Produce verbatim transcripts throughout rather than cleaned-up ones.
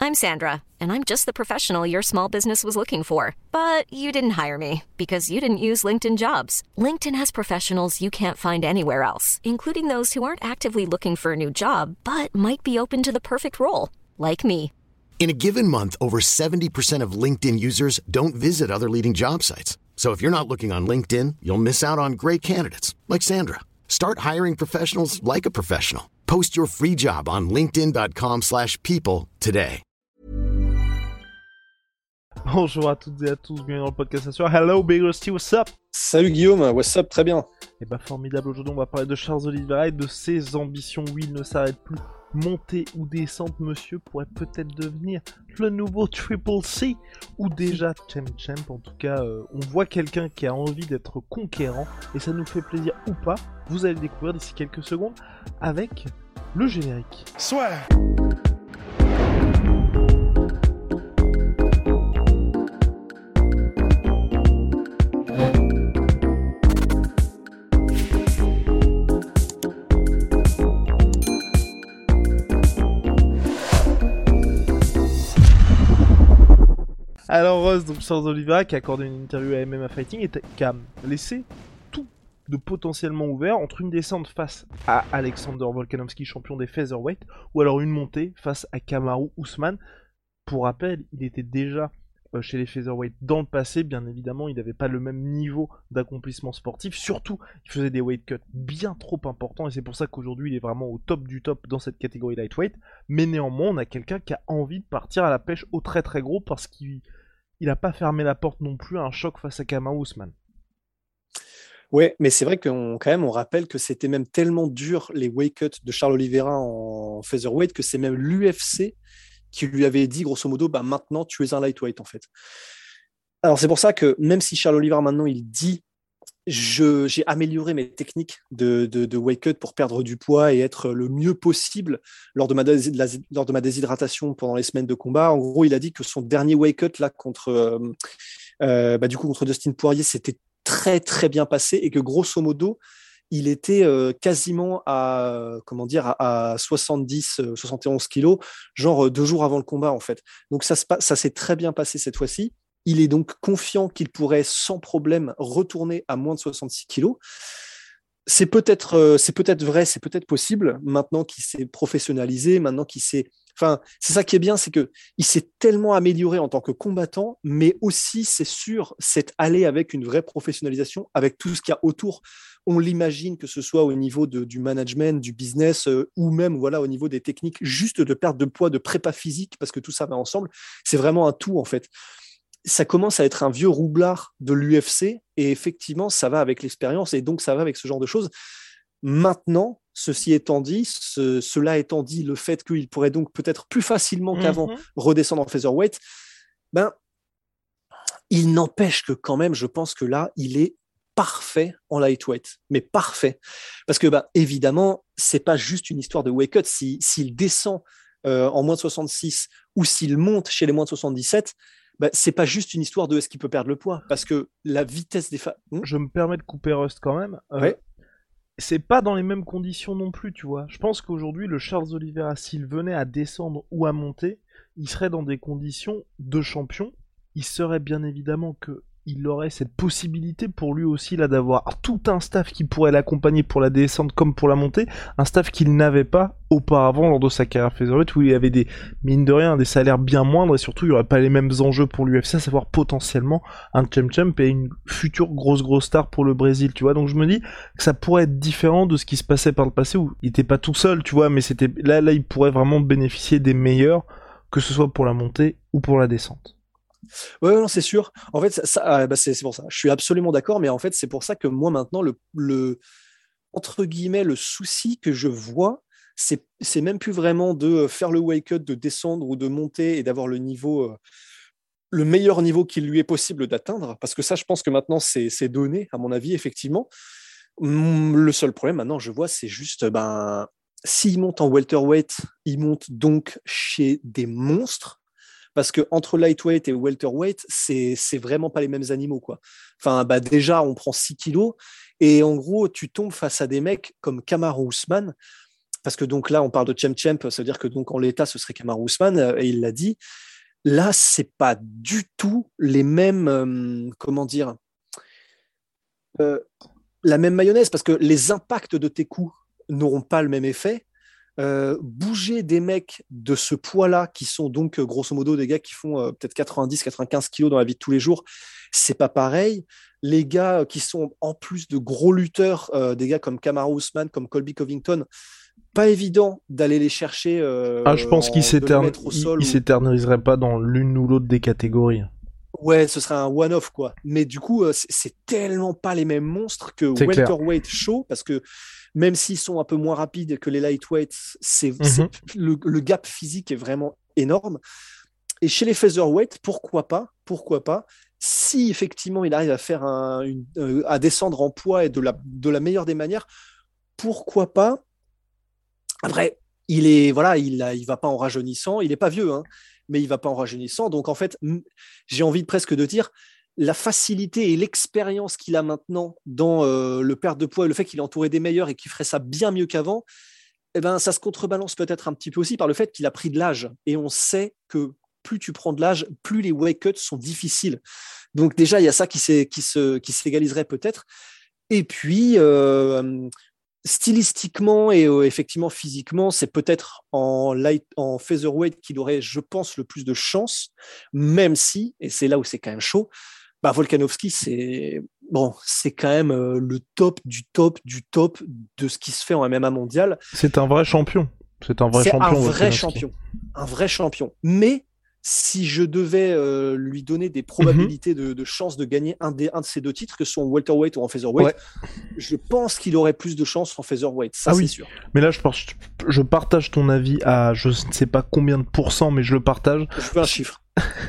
I'm Sandra, and I'm just the professional your small business was looking for. But you didn't hire me because you didn't use LinkedIn Jobs. LinkedIn has professionals you can't find anywhere else, including those who aren't actively looking for a new job, but might be open to the perfect role, like me. In a given month, over seventy percent of LinkedIn users don't visit other leading job sites. So if you're not looking on LinkedIn, you'll miss out on great candidates like Sandra. Start hiring professionals like a professional. Post your free job on linkedin.com slash people today. Bonjour à toutes et à tous, bienvenue dans le podcast Assure. Hello Big Rusty, what's up? Salut Guillaume, what's up, très bien. Et bah formidable, aujourd'hui on va parler de Charles Oliveira et de ses ambitions. Oui, il ne s'arrête plus. Montée ou descente, monsieur pourrait peut-être devenir le nouveau Triple C ou déjà Champ Champ. En tout cas, euh, on voit quelqu'un qui a envie d'être conquérant et ça nous fait plaisir ou pas. Vous allez le découvrir d'ici quelques secondes avec le générique. Soit. Alors Ross, donc Charles Oliveira qui a accordé une interview à M M A Fighting et qui a laissé tout de potentiellement ouvert entre une descente face à Alexander Volkanovski, champion des featherweight, ou alors une montée face à Kamaru Usman. Pour rappel, il était déjà euh, chez les featherweight dans le passé, bien évidemment, il n'avait pas le même niveau d'accomplissement sportif, surtout il faisait des weight cuts bien trop importants et c'est pour ça qu'aujourd'hui il est vraiment au top du top dans cette catégorie lightweight, mais néanmoins on a quelqu'un qui a envie de partir à la pêche au très très gros parce qu'il il n'a pas fermé la porte non plus à un choc face à Kamaru Usman. Ouais, mais c'est vrai qu'on quand même on rappelle que c'était même tellement dur les weight cuts de Charles Oliveira en featherweight que c'est même l'U F C qui lui avait dit grosso modo bah maintenant tu es un lightweight en fait. Alors c'est pour ça que même si Charles Oliveira maintenant il dit je, j'ai amélioré mes techniques de, de, de weight cut pour perdre du poids et être le mieux possible lors de, ma dés, de la, lors de ma déshydratation pendant les semaines de combat. En gros, il a dit que son dernier weight cut là contre euh, euh, bah, du coup contre Dustin Poirier s'était très très bien passé et que grosso modo il était euh, quasiment à comment dire à, à soixante-dix soixante et onze kilos, genre deux jours avant le combat en fait. Donc ça, ça s'est très bien passé cette fois-ci. Il est donc confiant qu'il pourrait sans problème retourner à moins de soixante-six kilos. C'est peut-être, euh, c'est peut-être vrai, c'est peut-être possible maintenant qu'il s'est professionnalisé, maintenant qu'il s'est. Enfin, c'est ça qui est bien, c'est que il s'est tellement amélioré en tant que combattant, mais aussi, c'est sûr, c'est allé avec une vraie professionnalisation, avec tout ce qu'il y a autour. On l'imagine que ce soit au niveau de, du management, du business, euh, ou même voilà au niveau des techniques, juste de perte de poids, de prépa physique, parce que tout ça va ensemble. C'est vraiment un tout en fait. Ça commence à être un vieux roublard de l'U F C et effectivement, ça va avec l'expérience et donc ça va avec ce genre de choses. Maintenant, ceci étant dit, ce, cela étant dit, le fait qu'il pourrait donc peut-être plus facilement mm-hmm. qu'avant redescendre en featherweight, ben, il n'empêche que quand même, je pense que là, il est parfait en lightweight, mais parfait. Parce que ben, évidemment, c'est pas juste une histoire de weight cut. Si, s'il descend euh, en moins de soixante-six ou s'il monte chez les moins de soixante-dix-sept, bah, c'est pas juste une histoire de est-ce qu'il peut perdre le poids, parce que la vitesse des femmes. Hmm je me permets de couper Rust quand même. Euh, ouais. C'est pas dans les mêmes conditions non plus, tu vois. Je pense qu'aujourd'hui, le Charles Oliveira, s'il venait à descendre ou à monter, il serait dans des conditions de champion. Il serait bien évidemment que il aurait cette possibilité pour lui aussi là d'avoir tout un staff qui pourrait l'accompagner pour la descente comme pour la montée, un staff qu'il n'avait pas auparavant lors de sa carrière featherweight où il avait des, mine de rien, des salaires bien moindres et surtout il n'y aurait pas les mêmes enjeux pour l'U F C, à savoir potentiellement un Champ Champ et une future grosse grosse star pour le Brésil, tu vois. Donc je me dis que ça pourrait être différent de ce qui se passait par le passé où il était pas tout seul, tu vois, mais c'était là, là il pourrait vraiment bénéficier des meilleurs, que ce soit pour la montée ou pour la descente. Ouais, non, c'est sûr. En fait, ça, ça, bah c'est, c'est pour ça. Je suis absolument d'accord, mais en fait, c'est pour ça que moi, maintenant, le, le entre guillemets, le souci que je vois, c'est, c'est même plus vraiment de faire le weight cut, de descendre ou de monter et d'avoir le niveau, euh, le meilleur niveau qu'il lui est possible d'atteindre, parce que ça, je pense que maintenant, c'est, c'est donné, à mon avis, effectivement. Le seul problème, maintenant, je vois, c'est juste, ben, s'il monte en welterweight, il monte donc chez des monstres, parce que entre lightweight et welterweight, c'est c'est vraiment pas les mêmes animaux, quoi. Enfin, bah déjà, on prend six kilos et en gros, tu tombes face à des mecs comme Kamaru Usman. parce que donc là, on parle de Champ Champ, ça veut dire que donc en l'état, ce serait Kamaru Usman, et il l'a dit. Là, c'est pas du tout les mêmes, euh, comment dire, euh, la même mayonnaise, parce que les impacts de tes coups n'auront pas le même effet. Euh, bouger des mecs de ce poids-là, qui sont donc euh, grosso modo des gars qui font euh, peut-être quatre-vingt-dix quatre-vingt-quinze kilos dans la vie de tous les jours, c'est pas pareil. Les gars qui sont en plus de gros lutteurs, euh, des gars comme Kamaru Usman, comme Colby Covington, pas évident d'aller les chercher. Euh, ah, je pense en, qu'ils s'étern... il, ou... s'éterniseraient pas dans l'une ou l'autre des catégories. Ouais, ce serait un one-off, quoi. Mais du coup, euh, c'est, c'est tellement pas les mêmes monstres que c'est welterweight show, parce que même s'ils sont un peu moins rapides que les lightweights, c'est, mm-hmm. c'est le, le gap physique est vraiment énorme. Et chez les featherweight, pourquoi pas, pourquoi pas, si effectivement il arrive à faire un, une, euh, à descendre en poids et de la, de la meilleure des manières, pourquoi pas. Après, il est, voilà, il, a, il va pas en rajeunissant, il est pas vieux, hein, mais il va pas en rajeunissant. Donc en fait, m- j'ai envie de presque de dire, la facilité et l'expérience qu'il a maintenant dans euh, le perte de poids et le fait qu'il est entouré des meilleurs et qu'il ferait ça bien mieux qu'avant, eh ben, ça se contrebalance peut-être un petit peu aussi par le fait qu'il a pris de l'âge. Et on sait que plus tu prends de l'âge, plus les weight cuts sont difficiles. Donc déjà, il y a ça qui, qui, se, qui s'égaliserait peut-être. Et puis, euh, stylistiquement et euh, effectivement physiquement, c'est peut-être en, light, en featherweight qu'il aurait, je pense, le plus de chance, même si, et c'est là où c'est quand même chaud, bah, Volkanovski, c'est, bon, c'est quand même euh, le top du top du top de ce qui se fait en M M A mondial. C'est un vrai champion. C'est un vrai c'est champion. un vrai champion. Un vrai champion. Mais si je devais euh, lui donner des probabilités mm-hmm. de, de chance de gagner un, des, un de ces deux titres, que ce soit en welterweight ou en featherweight, ouais. je pense qu'il aurait plus de chance en featherweight. Ça, ah c'est oui. sûr. Mais là, je, pense, je partage ton avis à je ne sais pas combien de pourcents, mais je le partage. Je veux un chiffre.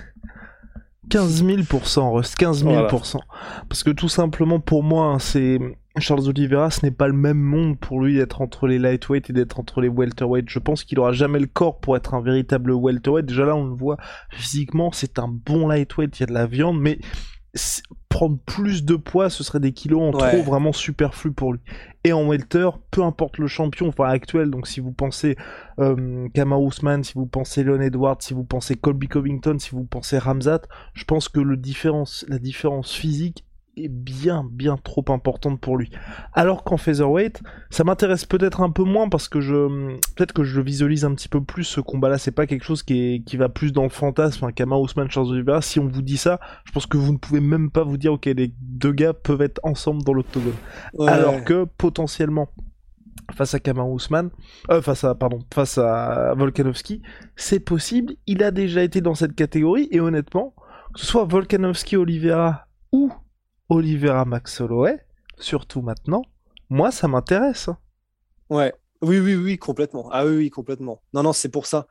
quinze mille pour cent, Rust, quinze mille pour cent. Voilà. Parce que tout simplement, pour moi, c'est Charles Oliveira, ce n'est pas le même monde pour lui d'être entre les lightweight et d'être entre les welterweight. Je pense qu'il aura jamais le corps pour être un véritable welterweight. Déjà là, on le voit physiquement, c'est un bon lightweight, il y a de la viande, mais prendre plus de poids, ce serait des kilos en ouais. trop vraiment superflus pour lui. Et en welter, peu importe le champion, enfin actuel, donc si vous pensez euh, Kamaru Usman, si vous pensez Leon Edwards, si vous pensez Colby Covington, si vous pensez Ramzat, je pense que le différence, la différence physique est bien, bien trop importante pour lui. Alors qu'en featherweight, ça m'intéresse peut-être un peu moins parce que je, peut-être que je visualise un petit peu plus ce combat-là. C'est pas quelque chose qui est, qui va plus dans le fantasme. Hein, Kamaru Usman, Charles Oliveira. Si on vous dit ça, je pense que vous ne pouvez même pas vous dire, ok, les deux gars peuvent être ensemble dans l'octogone. Ouais. Alors que potentiellement, face à Kamaru Usman, euh, face à, pardon, face à Volkanovski, c'est possible. Il a déjà été dans cette catégorie et honnêtement, que ce soit Volkanovski, Oliveira ou Oliveira Max Holloway, surtout maintenant, moi ça m'intéresse. Ouais, oui, oui, oui, complètement. Ah oui, oui, complètement. Non, non, c'est pour ça.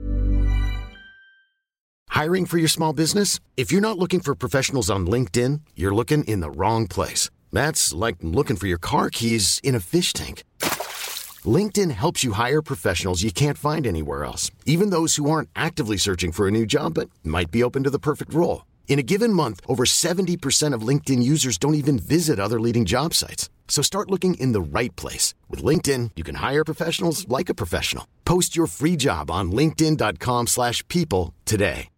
Hiring for your small business? If you're not looking for professionals on LinkedIn, you're looking in the wrong place. That's like looking for your car keys in a fish tank. LinkedIn helps you hire professionals you can't find anywhere else, even those who aren't actively searching for a new job but might be open to the perfect role. In a given month, over seventy percent of LinkedIn users don't even visit other leading job sites. So start looking in the right place. With LinkedIn, you can hire professionals like a professional. Post your free job on linkedin dot com slash people today.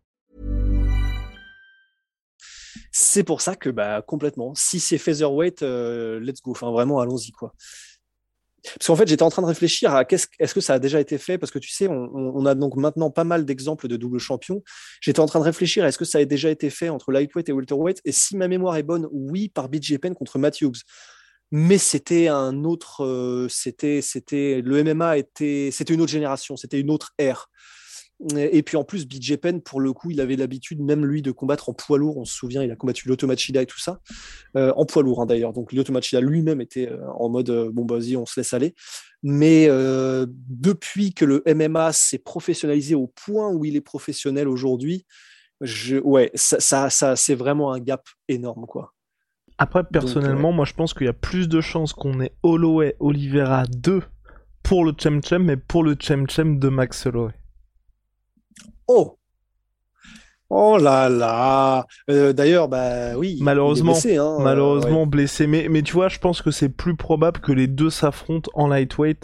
C'est pour ça que, bah, complètement, si c'est featherweight, euh, let's go. Enfin, vraiment, allons-y, quoi. Parce qu'en fait, j'étais en train de réfléchir à qu'est-ce, est-ce que ça a déjà été fait, parce que tu sais, on, on a donc maintenant pas mal d'exemples de double champions. J'étais en train de réfléchir à est-ce que ça a déjà été fait entre lightweight et welterweight, et si ma mémoire est bonne, oui, par B J Penn contre Matt Hughes. Mais c'était un autre, euh, c'était, c'était, le M M A était, c'était une autre génération, c'était une autre ère. Et puis en plus, B J Penn, pour le coup, il avait l'habitude, même lui, de combattre en poids lourd. On se souvient, il a combattu Lyoto Machida et tout ça, euh, en poids lourd hein, d'ailleurs. Donc Lyoto Machida lui-même était euh, en mode euh, bon, vas-y, on se laisse aller. Mais euh, depuis que le M M A s'est professionnalisé au point où il est professionnel aujourd'hui, je, ouais, ça, ça, ça, c'est vraiment un gap énorme, quoi. Après, personnellement, Donc, ouais. moi, je pense qu'il y a plus de chances qu'on ait Holloway, Oliveira deux pour le Chem Chem, mais pour le Chem Chem de Max Holloway. Oh Oh là là euh, D'ailleurs, bah oui, malheureusement, il est blessé, hein, malheureusement euh, ouais. blessé. Mais, mais tu vois, je pense que c'est plus probable que les deux s'affrontent en lightweight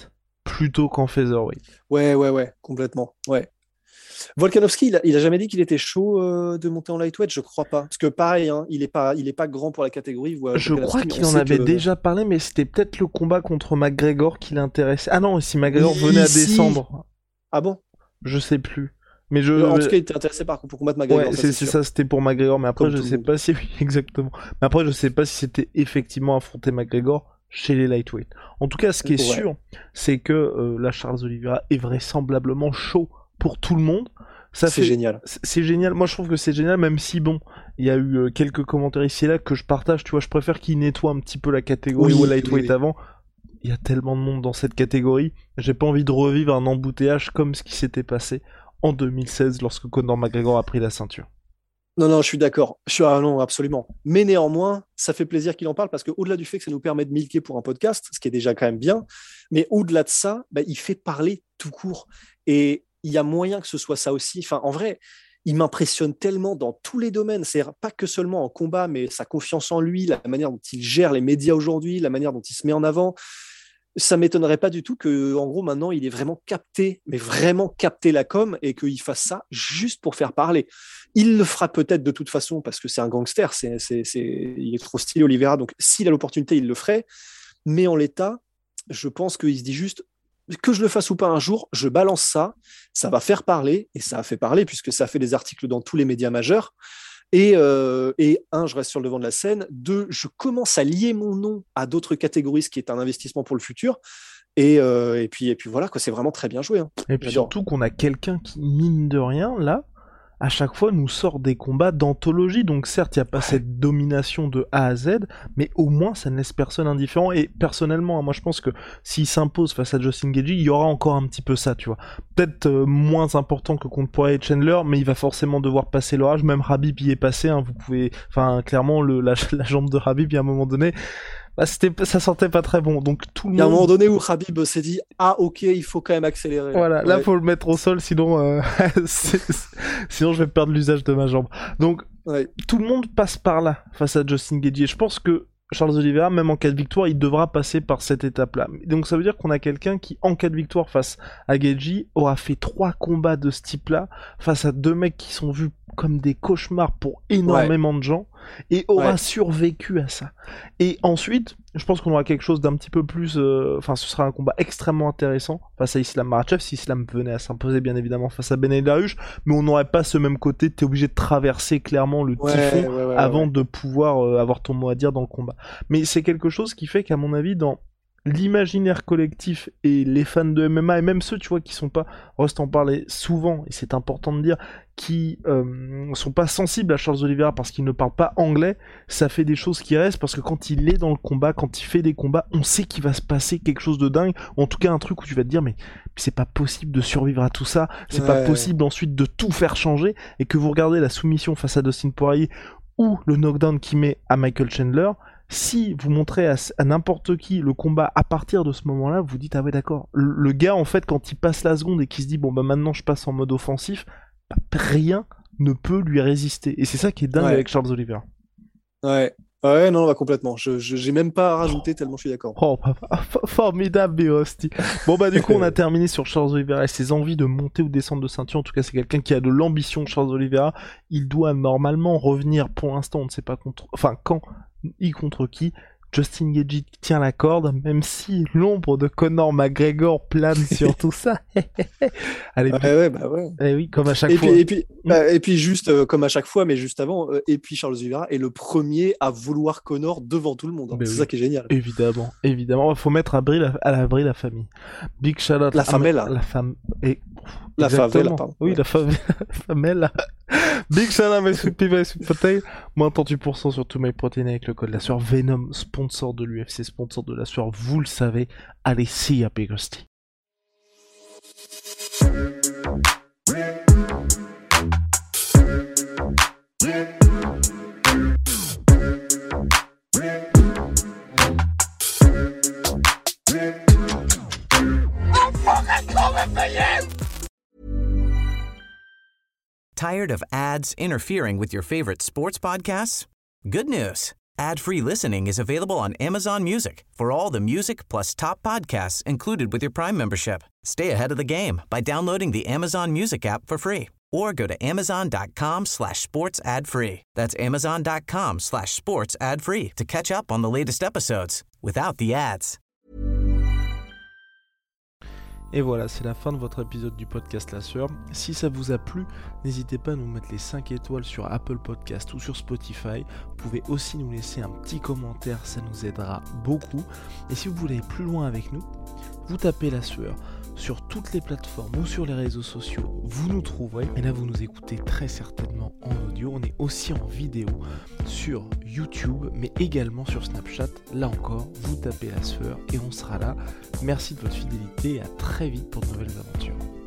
plutôt qu'en featherweight. Ouais, ouais, ouais, complètement. Ouais. Volkanovski, il a, il a jamais dit qu'il était chaud euh, de monter en lightweight, je crois pas. Parce que pareil, hein, il est pas, il est pas grand pour la catégorie. Voilà, je crois qu'il en avait que... déjà parlé, mais c'était peut-être le combat contre McGregor qui l'intéressait. Ah non, si McGregor oui, venait à si. descendre. Ah bon? Je sais plus. Mais je... En tout cas, il était intéressé par pour combattre McGregor. Ouais, ça, c'est, c'est ça, c'était pour McGregor. Mais après, Comme je sais pas si, oui, exactement. Mais après, je sais pas si c'était effectivement affronter McGregor chez les lightweight. En tout cas, ce qui est ouais. sûr, c'est que euh, là, Charles Oliveira est vraisemblablement chaud pour tout le monde. Ça c'est fait... génial. C'est, c'est génial. Moi, je trouve que c'est génial, même si bon, il y a eu euh, quelques commentaires ici et là que je partage. Tu vois, je préfère qu'ils nettoient un petit peu la catégorie oui, au lightweight oui, oui. avant. Il y a tellement de monde dans cette catégorie. J'ai pas envie de revivre un embouteillage comme ce qui s'était passé en deux mille seize lorsque Conor McGregor a pris la ceinture. Non, non, je suis d'accord. Je suis ah non, absolument. Mais néanmoins, ça fait plaisir qu'il en parle parce qu'au-delà du fait que ça nous permet de milquer pour un podcast, ce qui est déjà quand même bien, mais au-delà de ça, bah, il fait parler tout court. Et il y a moyen que ce soit ça aussi. Enfin, en vrai, il m'impressionne tellement dans tous les domaines. C'est pas que seulement en combat, mais sa confiance en lui, la manière dont il gère les médias aujourd'hui, la manière dont il se met en avant. Ça m'étonnerait pas du tout que, en gros, maintenant, il ait vraiment capté, mais vraiment capté la com et qu'il fasse ça juste pour faire parler. Il le fera peut-être de toute façon parce que c'est un gangster, c'est, c'est, c'est, il est trop stylé, Oliveira. Donc, s'il a l'opportunité, il le ferait. Mais en l'état, je pense qu'il se dit juste que je le fasse ou pas un jour, je balance ça, ça va faire parler et ça a fait parler puisque ça a fait des articles dans tous les médias majeurs. Et, euh, et un, je reste sur le devant de la scène. Deux, je commence à lier mon nom à d'autres catégories, ce qui est un investissement pour le futur. Et, euh, et, puis, et puis voilà, quoi, c'est vraiment très bien joué. Hein. Et puis J'adore. Surtout qu'on a quelqu'un qui, mine de rien, là, à chaque fois nous sort des combats d'anthologie. Donc certes, il n'y a pas ouais. cette domination de A à Z, mais au moins ça ne laisse personne indifférent. Et personnellement, moi je pense que s'il s'impose face à Justin Gaethje, il y aura encore un petit peu ça, tu vois. Peut-être euh, moins important que contre Poirier et Chandler, mais il va forcément devoir passer l'orage. Même Khabib y est passé, hein, vous pouvez... Enfin, clairement, le, la, la jambe de Khabib, il y a un moment donné... Bah, c'était, ça sentait pas très bon, donc tout le monde... Il y a un moment donné où Khabib s'est dit « Ah, ok, il faut quand même accélérer. » Voilà, ouais. Là, faut le mettre au sol, sinon, euh... c'est... sinon je vais perdre l'usage de ma jambe. Donc, ouais. tout le monde passe par là, face à Justin Gaethje. Je pense que Charles Oliveira, même en cas de victoire, il devra passer par cette étape-là. Donc ça veut dire qu'on a quelqu'un qui, en cas de victoire face à Gaethje, aura fait trois combats de ce type-là, face à deux mecs qui sont vus comme des cauchemars pour énormément ouais. de gens, et aura ouais. survécu à ça. Et ensuite, je pense qu'on aura quelque chose d'un petit peu plus... Enfin, euh, ce sera un combat extrêmement intéressant face à Islam Makhachev, si Islam venait à s'imposer, bien évidemment, face à Beneil Dariush, mais on n'aurait pas ce même côté, t'es obligé de traverser clairement le ouais, typhon ouais, ouais, avant ouais. de pouvoir euh, avoir ton mot à dire dans le combat. Mais c'est quelque chose qui fait qu'à mon avis, dans l'imaginaire collectif et les fans de M M A, et même ceux, tu vois, qui sont pas... Rust en parlait souvent, et c'est important de dire, qui euh, sont pas sensibles à Charles Oliveira parce qu'il ne parle pas anglais, ça fait des choses qui restent, parce que quand il est dans le combat, quand il fait des combats, on sait qu'il va se passer quelque chose de dingue, ou en tout cas un truc où tu vas te dire, mais c'est pas possible de survivre à tout ça, c'est ouais. pas possible ensuite de tout faire changer, et que vous regardez la soumission face à Dustin Poirier, ou le knockdown qu'il met à Michael Chandler, si vous montrez à, à n'importe qui le combat à partir de ce moment-là, vous dites, ah ouais d'accord, le, le gars en fait quand il passe la seconde et qu'il se dit, bon bah maintenant je passe en mode offensif, bah, rien ne peut lui résister. Et c'est ça qui est dingue ouais. avec Charles Oliveira. Ouais, ouais, non, bah, complètement. Je, je, j'ai même pas à rajouter oh. tellement je suis d'accord. Oh, bah, formidable, Birosti. Bon, bah, du coup, on a terminé sur Charles Oliveira et ses envies de monter ou descendre de ceinture. En tout cas, c'est quelqu'un qui a de l'ambition, Charles Oliveira. Il doit normalement revenir, pour l'instant, on ne sait pas contre, enfin, quand, ni contre qui. Justin Gaethje tient la corde, même si l'ombre de Conor McGregor plane sur tout ça. Allez, ouais, ouais, bah ouais. Eh oui, comme à chaque et fois. Puis, et, puis, mmh. bah, et puis, juste euh, comme à chaque fois, mais juste avant, euh, et puis Charles Oliveira est le premier à vouloir Conor devant tout le monde. Hein. C'est oui. ça qui est génial. Évidemment, évidemment. Il faut mettre à, la, à l'abri la famille. Big shout out. La famella. La femme. Et... La favela, pardon. Oui, ouais. la favela. famella. Big shout out, Mesut Patel. Moins trente-huit pour cent sur tout MyProtein avec le code la sueur. Venom, sponsor de l'U F C, sponsor de la sueur, vous le savez. Allez, see ya, Big Rusty. Tired of ads interfering with your favorite sports podcasts? Good news. Ad-free listening is available on Amazon Music for all the music plus top podcasts included with your Prime membership. Stay ahead of the game by downloading the Amazon Music app for free or go to amazon.com slash sports ad free. That's amazon.com slash sports ad free to catch up on the latest episodes without the ads. Et voilà, c'est la fin de votre épisode du podcast La Sueur. Si ça vous a plu, n'hésitez pas à nous mettre les cinq étoiles sur Apple Podcast ou sur Spotify. Vous pouvez aussi nous laisser un petit commentaire, ça nous aidera beaucoup. Et si vous voulez aller plus loin avec nous, vous tapez La Sueur sur toutes les plateformes ou sur les réseaux sociaux, vous nous trouverez. Et là, vous nous écoutez très certainement en audio. On est aussi en vidéo sur YouTube, mais également sur Snapchat. Là encore, vous tapez La Sueur et on sera là. Merci de votre fidélité et à très vite pour de nouvelles aventures.